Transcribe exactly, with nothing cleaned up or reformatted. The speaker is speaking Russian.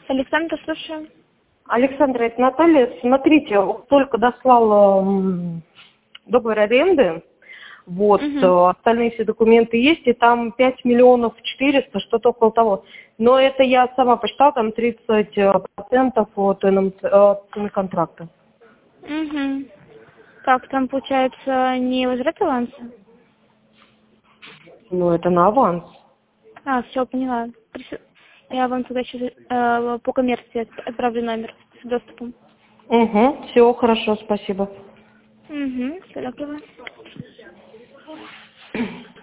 Александра, слушаю. Александра, это Наталья. Смотрите, вот только дослала м, договор аренды. Вот, Угу. остальные все документы есть, и там пять миллионов четыреста, что-то около того. Но это я сама посчитала, там тридцать процентов от цены контракта. Угу. Как там получается не возврат аванса? Ну, это на аванс. А, все, поняла. Прис- Я вам туда сейчас э, по коммерции от- отправлю номер с доступом. Угу, все, хорошо, спасибо. Угу, все, доброго.